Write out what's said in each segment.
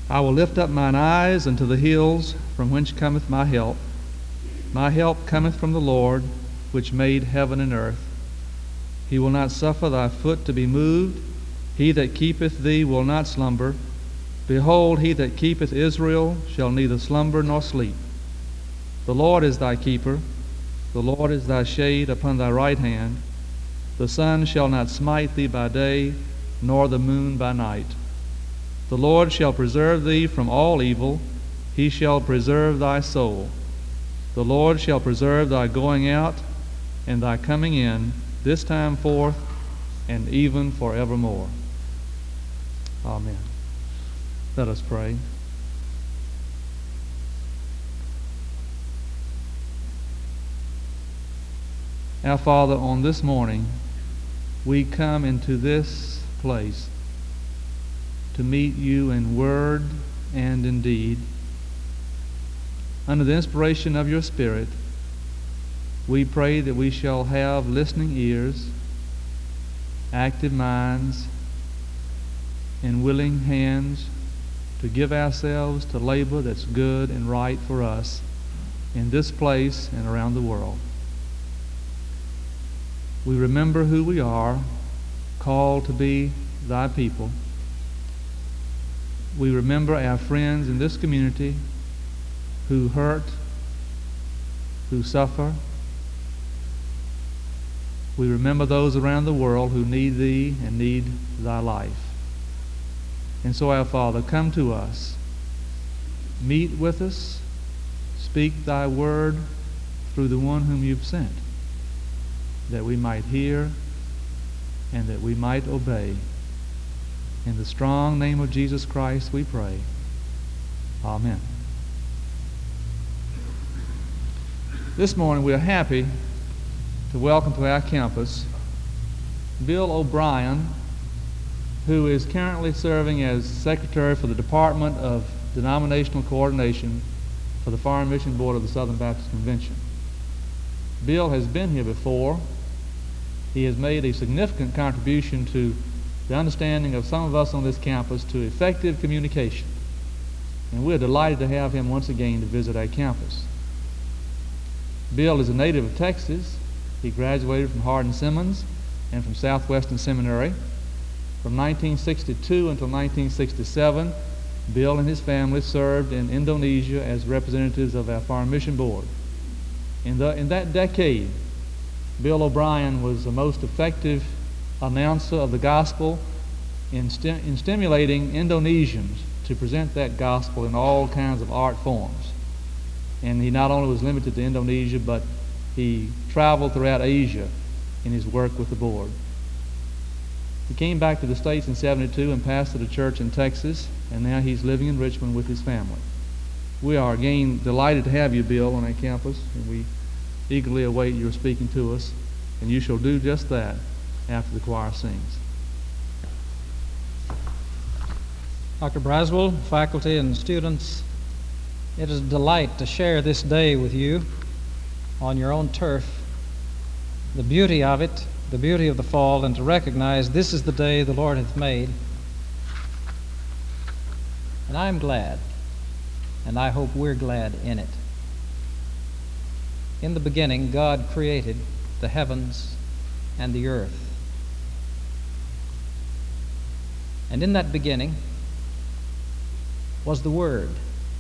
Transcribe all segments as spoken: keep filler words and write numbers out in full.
I will lift up mine eyes unto the hills, from whence cometh my help. My help cometh from the Lord, which made heaven and earth. He will not suffer thy foot to be moved. He that keepeth thee will not slumber. Behold, he that keepeth Israel shall neither slumber nor sleep. The Lord is thy keeper. The Lord is thy shade upon thy right hand. The sun shall not smite thee by day, nor the moon by night. The Lord shall preserve thee from all evil. He shall preserve thy soul. The Lord shall preserve thy going out and thy coming in, this time forth and even forevermore. Amen. Let us pray. Our Father, on this morning, we come into this place to meet you in word and in deed. Under the inspiration of your Spirit, we pray that we shall have listening ears, active minds, and willing hands to give ourselves to labor that's good and right for us in this place and around the world. We remember who we are, called to be thy people. We remember our friends in this community who hurt, who suffer. We remember those around the world who need thee and need thy life. And so, our Father, come to us. Meet with us. Speak thy word through the one whom you've sent, that we might hear and that we might obey. In the strong name of Jesus Christ we pray. Amen. This morning we are happy to welcome to our campus Bill O'Brien, who is currently serving as Secretary for the Department of Denominational Coordination for the Foreign Mission Board of the Southern Baptist Convention. Bill has been here before. He has made a significant contribution to the understanding of some of us on this campus to effective communication. And we're delighted to have him once again to visit our campus. Bill is a native of Texas. He graduated from Hardin-Simmons and from Southwestern Seminary. From nineteen sixty-two until nineteen sixty-seven, Bill and his family served in Indonesia as representatives of our Foreign Mission Board. In, the, in that decade, Bill O'Brien was the most effective announcer of the gospel in, sti- in stimulating Indonesians to present that gospel in all kinds of art forms. And he not only was limited to Indonesia, but he traveled throughout Asia in his work with the board. He came back to the States in seventy-two and pastored a church in Texas, and now he's living in Richmond with his family. We are again delighted to have you, Bill, on our campus, and we eagerly await your speaking to us, and you shall do just that after the choir sings. Doctor Braswell, faculty, and students, it is a delight to share this day with you on your own turf, the beauty of it, the beauty of the fall, and to recognize this is the day the Lord hath made. And I am glad, and I hope we're glad in it. In the beginning, God created the heavens and the earth. And in that beginning was the Word.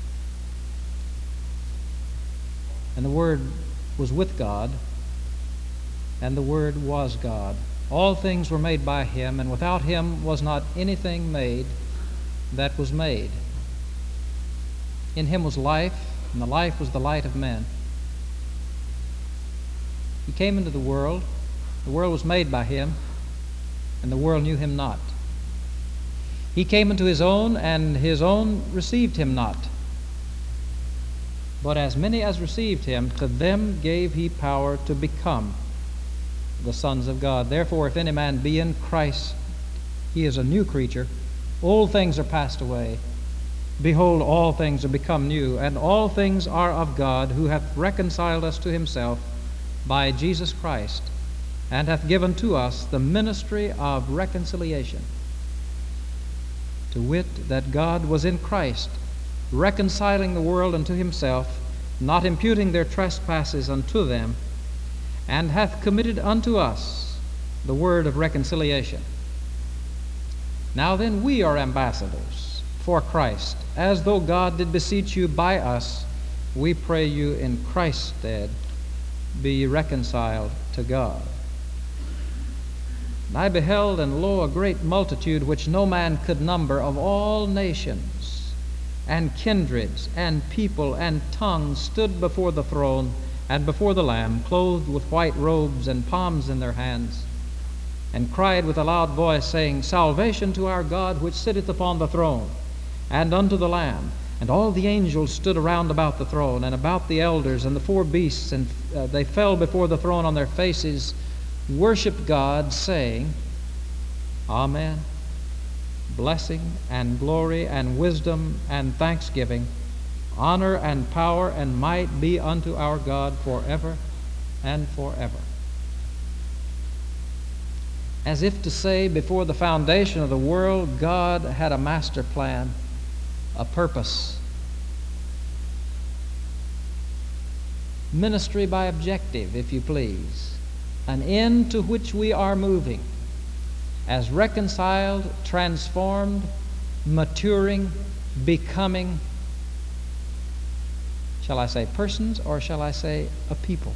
And the Word was with God, and the Word was God. All things were made by Him, and without Him was not anything made that was made. In Him was life, and the life was the light of men. He came into the world. The world was made by Him, and the world knew Him not. He came into His own, and His own received Him not. But as many as received Him, to them gave He power to become the sons of God. Therefore, if any man be in Christ, he is a new creature. Old things are passed away. Behold, all things are become new, and all things are of God, who hath reconciled us to Himself by Jesus Christ, and hath given to us the ministry of reconciliation, to to wit, that God was in Christ, reconciling the world unto himself, not imputing their trespasses unto them, and hath committed unto us the word of reconciliation. Now then we are ambassadors for Christ, as though God did beseech you by us. We pray you in Christ's stead, be ye reconciled to God. And I beheld, and lo, a great multitude, which no man could number, of all nations, and kindreds, and people, and tongues, stood before the throne, and before the Lamb, clothed with white robes, and palms in their hands, and cried with a loud voice, saying, Salvation to our God, which sitteth upon the throne, and unto the Lamb. And all the angels stood around about the throne, and about the elders, and the four beasts, and uh, they fell before the throne on their faces, worshiped God, saying, Amen. Blessing and glory and wisdom and thanksgiving, honor and power and might be unto our God forever and forever. As if to say, before the foundation of the world, God had a master plan, a purpose. Ministry by objective, if you please. An end to which we are moving as reconciled, transformed, maturing, becoming, shall I say persons, or shall I say a people?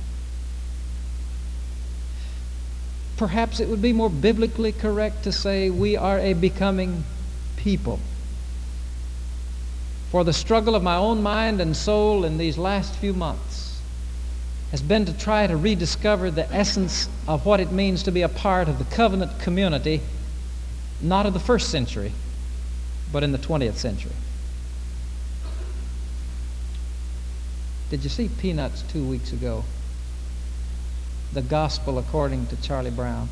Perhaps it would be more biblically correct to say we are a becoming people. For the struggle of my own mind and soul in these last few months has been to try to rediscover the essence of what it means to be a part of the covenant community, not of the first century, but in the twentieth century. Did you see Peanuts two weeks ago? The Gospel According to Charlie Brown.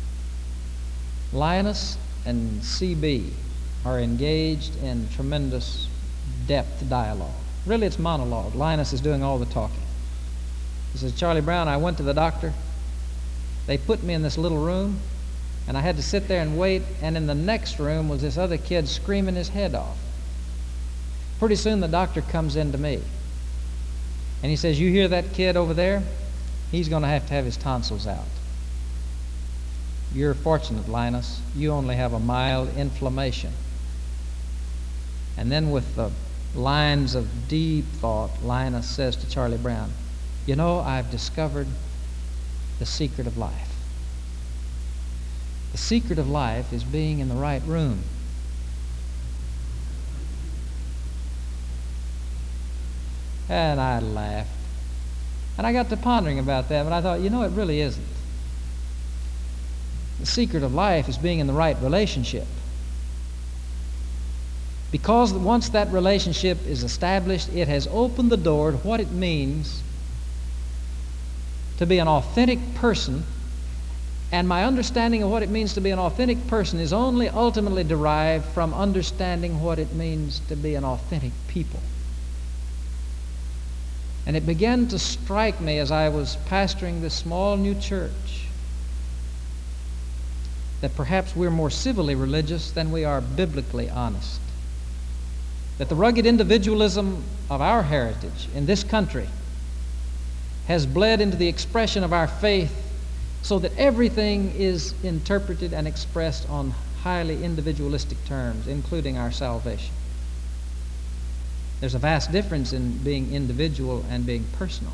Linus and C B are engaged in tremendous depth dialogue. Really, it's monologue. Linus is doing all the talking. He says, Charlie Brown, I went to the doctor. They put me in this little room, and I had to sit there and wait, and in the next room was this other kid screaming his head off. Pretty soon the doctor comes in to me, and he says, you hear that kid over there? He's going to have to have his tonsils out. You're fortunate, Linus. You only have a mild inflammation. And then with the lines of deep thought, Linus says to Charlie Brown, you know, I've discovered the secret of life. The secret of life is being in the right room. And I laughed. And I got to pondering about that, but I thought, you know, it really isn't. The secret of life is being in the right relationship. Because once that relationship is established, it has opened the door to what it means to be an authentic person, and my understanding of what it means to be an authentic person is only ultimately derived from understanding what it means to be an authentic people. And it began to strike me as I was pastoring this small new church that perhaps we're more civilly religious than we are biblically honest. That the rugged individualism of our heritage in this country has bled into the expression of our faith so that everything is interpreted and expressed on highly individualistic terms, including our salvation. There's a vast difference in being individual and being personal.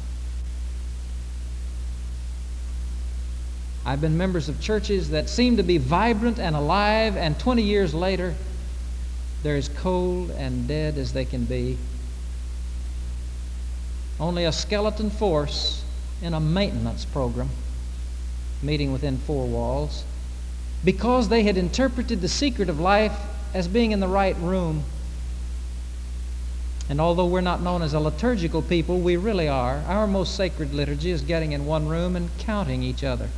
I've been members of churches that seem to be vibrant and alive, and twenty years later, they're as cold and dead as they can be. Only a skeleton force in a maintenance program, meeting within four walls, because they had interpreted the secret of life as being in the right room. And although we're not known as a liturgical people, we really are. Our most sacred liturgy is getting in one room and counting each other.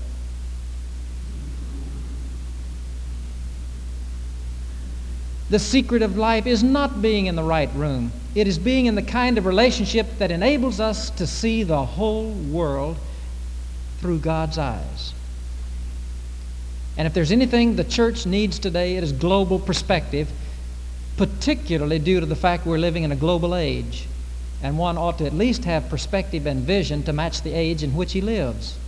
The secret of life is not being in the right room. It is being in the kind of relationship that enables us to see the whole world through God's eyes. And if there's anything the church needs today, it is global perspective. particularly due to the fact we're living in a global age, and one ought to at least have perspective and vision to match the age in which he lives.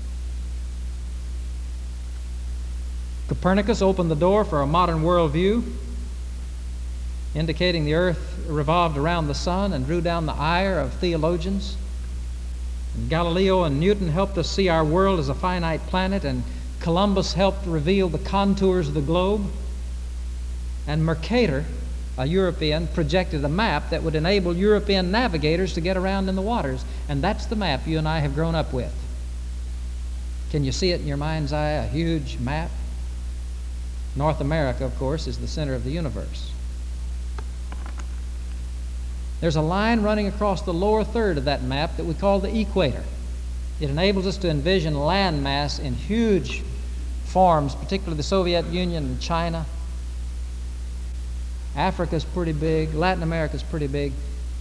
Copernicus opened the door for a modern worldview, indicating the earth revolved around the sun and drew down the ire of theologians. And Galileo and Newton helped us see our world as a finite planet, and Columbus helped reveal the contours of the globe. And Mercator, a European, projected a map that would enable European navigators to get around in the waters. And that's the map you and I have grown up with. Can you see it in your mind's eye, a huge map? North America, of course, is the center of the universe. There's a line running across the lower third of that map that we call the equator. It enables us to envision landmass in huge forms, particularly the Soviet Union and China. Africa's pretty big. Latin America's pretty big.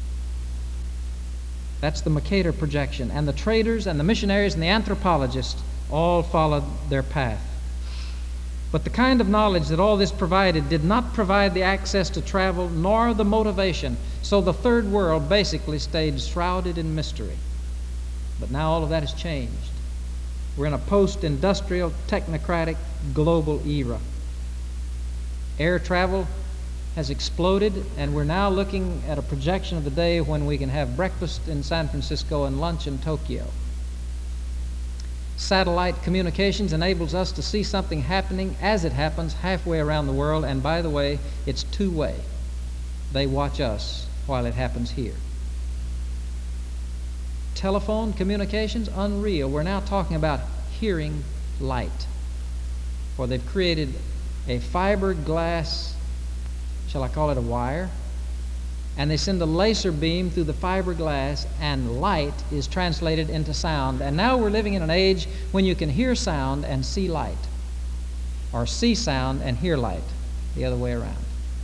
That's the Mercator projection. And the traders and the missionaries and the anthropologists all followed their path. But the kind of knowledge that all this provided did not provide the access to travel nor the motivation. So the third world basically stayed shrouded in mystery. But now all of that has changed. We're in a post-industrial, technocratic, global era. Air travel has exploded, and we're now looking at a projection of the day when we can have breakfast in San Francisco and lunch in Tokyo. Satellite communications enables us to see something happening as it happens halfway around the world, and by the way, it's two-way. They watch us while it happens here. Telephone communications, unreal. We're now talking about hearing light. For they've created a fiberglass, shall I call it a wire? And they send a laser beam through the fiberglass, and light is translated into sound. And now we're living in an age when you can hear sound and see light, or see sound and hear light, the other way around.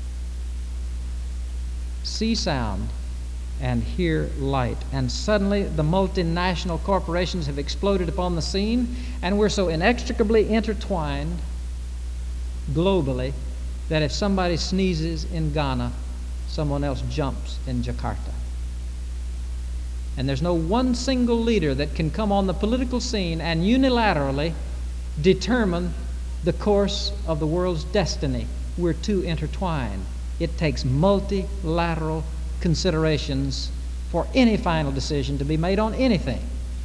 See sound and hear light. And suddenly the multinational corporations have exploded upon the scene, and we're so inextricably intertwined globally that if somebody sneezes in Ghana, someone else jumps in Jakarta. And there's no one single leader that can come on the political scene and unilaterally determine the course of the world's destiny. We're too intertwined. It takes multilateral considerations for any final decision to be made on anything.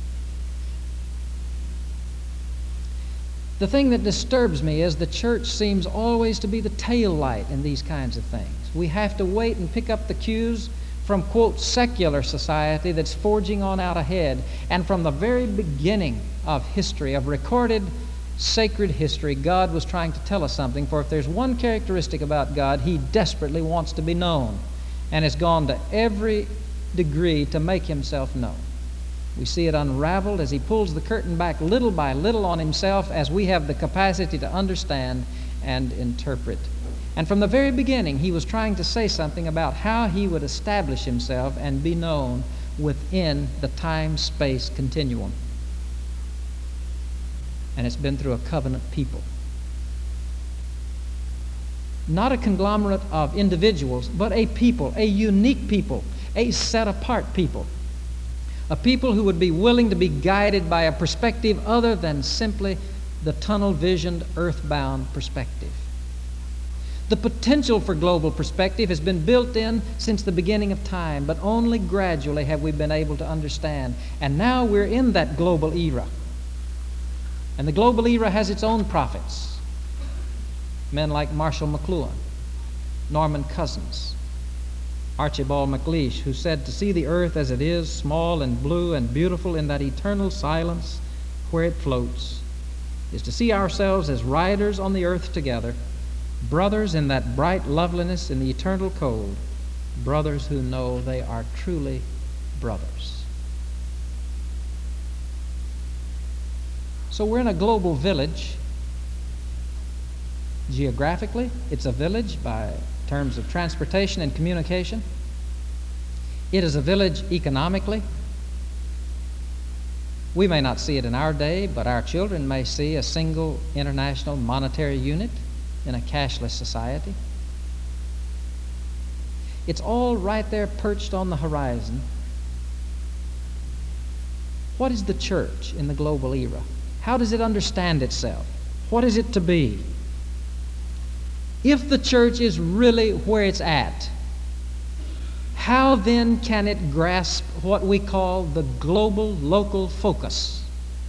The thing that disturbs me is the church seems always to be the tail light in these kinds of things. We have to wait and pick up the cues from, quote, secular society that's forging on out ahead. And from the very beginning of history, of recorded sacred history, God was trying to tell us something. For if there's one characteristic about God, He desperately wants to be known, and has gone to every degree to make Himself known. We see it unraveled as He pulls the curtain back little by little on Himself, as we have the capacity to understand and interpret. And from the very beginning, He was trying to say something about how He would establish Himself and be known within the time-space continuum. And it's been through a covenant people. Not a conglomerate of individuals, but a people, a unique people, a set-apart people. A people who would be willing to be guided by a perspective other than simply the tunnel-visioned, earthbound perspective. The potential for global perspective has been built in since the beginning of time, but only gradually have we been able to understand. And now we're in that global era. And the global era has its own prophets. Men like Marshall McLuhan, Norman Cousins, Archibald MacLeish, who said to see the earth as it is, small and blue and beautiful in that eternal silence where it floats, is to see ourselves as riders on the earth together, brothers in that bright loveliness in the eternal cold, brothers who know they are truly brothers. So we're in a global village. Geographically, it's a village by terms of transportation and communication. It is a village economically. We may not see it in our day, but our children may see a single international monetary unit in a cashless society. It's all right there perched on the horizon. What is the church in the global era? How does it understand itself? What is it to be? If the church is really where it's at, how then can it grasp what we call the global local focus?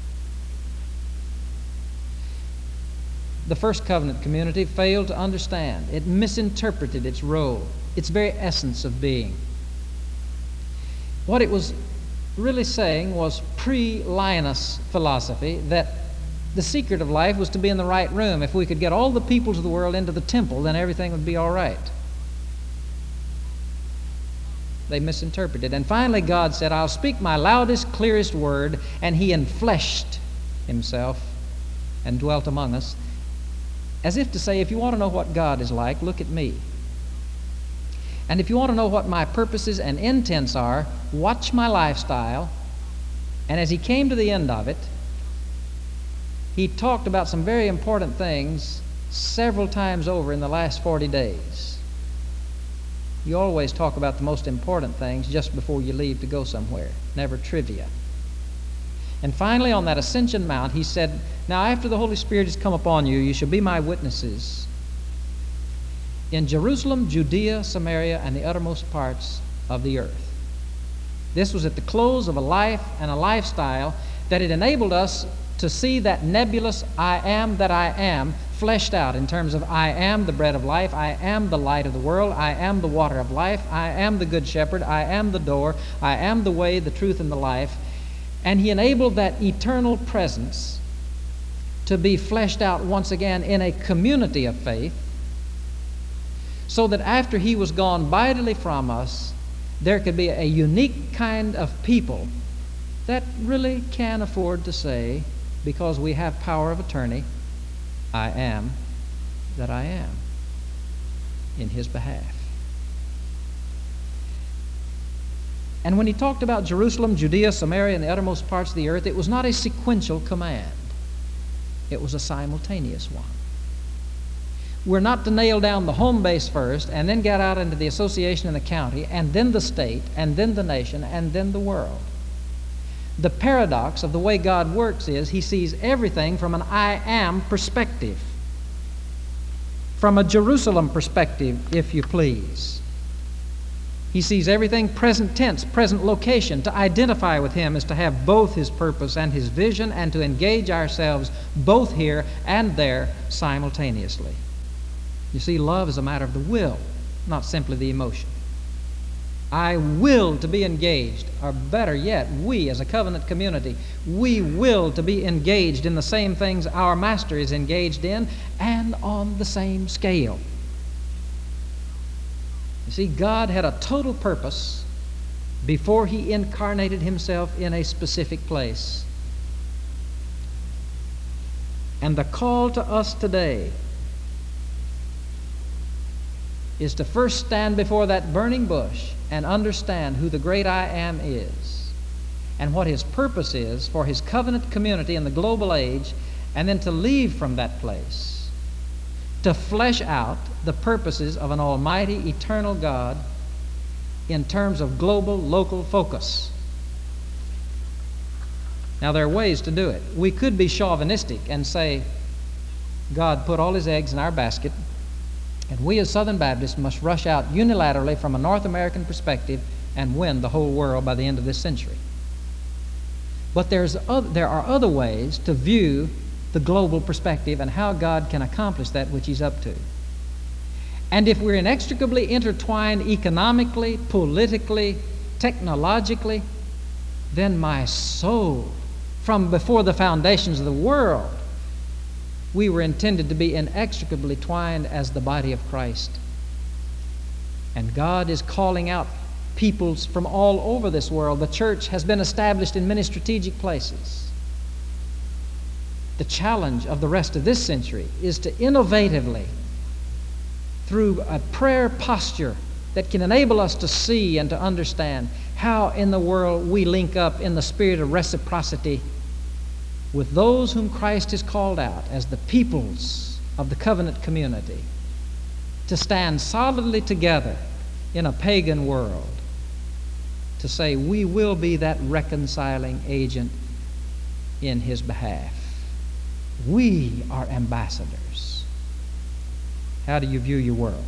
The first covenant community failed to understand. It misinterpreted its role, its very essence of being. What it was really saying was pre-Linus philosophy, that the secret of life was to be in the right room. If we could get all the peoples of the world into the temple, then everything would be all right. They misinterpreted. And finally God said, I'll speak my loudest, clearest word, and he enfleshed himself and dwelt among us, as if to say, if you want to know what God is like, look at me. And if you want to know what my purposes and intents are, watch my lifestyle. And as he came to the end of it, he talked about some very important things several times over in the last forty days. You always talk about the most important things just before you leave to go somewhere, never trivia. And finally, on that Ascension Mount, he said, now after the Holy Spirit has come upon you, you shall be my witnesses in Jerusalem, Judea, Samaria, and the uttermost parts of the earth. This was at the close of a life and a lifestyle that it enabled us to see that nebulous I am that I am fleshed out in terms of I am the bread of life, I am the light of the world, I am the water of life, I am the good shepherd, I am the door, I am the way, the truth, and the life. And he enabled that eternal presence to be fleshed out once again in a community of faith, so that after he was gone vitally from us, there could be a unique kind of people that really can afford to say, because we have power of attorney, I am that I am, in his behalf. And when he talked about Jerusalem, Judea, Samaria, and the uttermost parts of the earth, it was not a sequential command. It was a simultaneous one. We're not to nail down the home base first and then get out into the association and the county and then the state and then the nation and then the world. The paradox of the way God works is he sees everything from an I am perspective, from a Jerusalem perspective, if you please. He sees everything present tense, present location. To identify with him is to have both his purpose and his vision, and to engage ourselves both here and there simultaneously. You see, love is a matter of the will, not simply the emotion. I will to be engaged, or better yet, we as a covenant community, we will to be engaged in the same things our Master is engaged in, and on the same scale. You see, God had a total purpose before he incarnated himself in a specific place. And the call to us today is to first stand before that burning bush and understand who the great I Am is and what his purpose is for his covenant community in the global age, and then to leave from that place to flesh out the purposes of an almighty, eternal God in terms of global, local focus. Now, there are ways to do it. We could be chauvinistic and say, God put all his eggs in our basket, and we as Southern Baptists must rush out unilaterally from a North American perspective and win the whole world by the end of this century. But there's other, there are other ways to view the global perspective and how God can accomplish that which he's up to. And if we're inextricably intertwined economically, politically, technologically, then my soul, from before the foundations of the world, we were intended to be inextricably twined as the body of Christ. And God is calling out peoples from all over this world. The church has been established in many strategic places. The challenge of the rest of this century is to innovatively, through a prayer posture that can enable us to see and to understand how in the world we link up in the spirit of reciprocity with those whom Christ has called out as the peoples of the covenant community, to stand solidly together in a pagan world to say we will be that reconciling agent in His behalf. We are ambassadors. How do you view your world?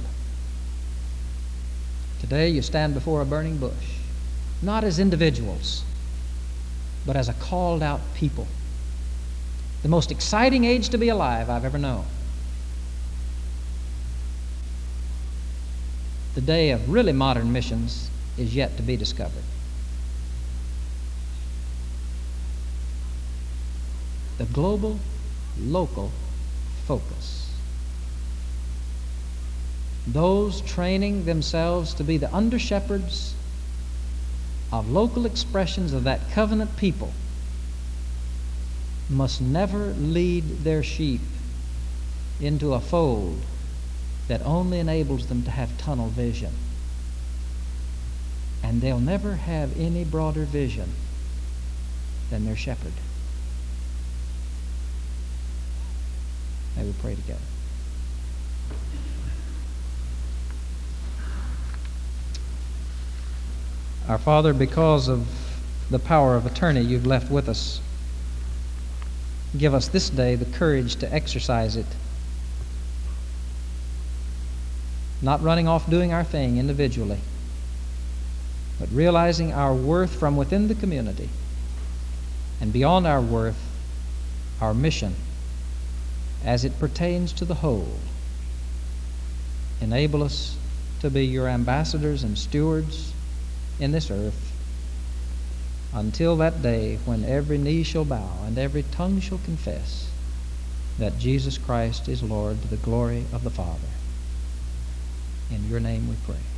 Today you stand before a burning bush, not as individuals, but as a called out people. The most exciting age to be alive I've ever known. The day of really modern missions is yet to be discovered. The global, local focus. Those training themselves to be the under-shepherds of local expressions of that covenant people must never lead their sheep into a fold that only enables them to have tunnel vision. And they'll never have any broader vision than their shepherd. May we pray together. Our Father, because of the power of attorney you've left with us, give us this day the courage to exercise it, not running off doing our thing individually, but realizing our worth from within the community, and beyond our worth, our mission as it pertains to the whole. Enable us to be your ambassadors and stewards in this earth until that day when every knee shall bow and every tongue shall confess that Jesus Christ is Lord, to the glory of the Father. In your name we pray.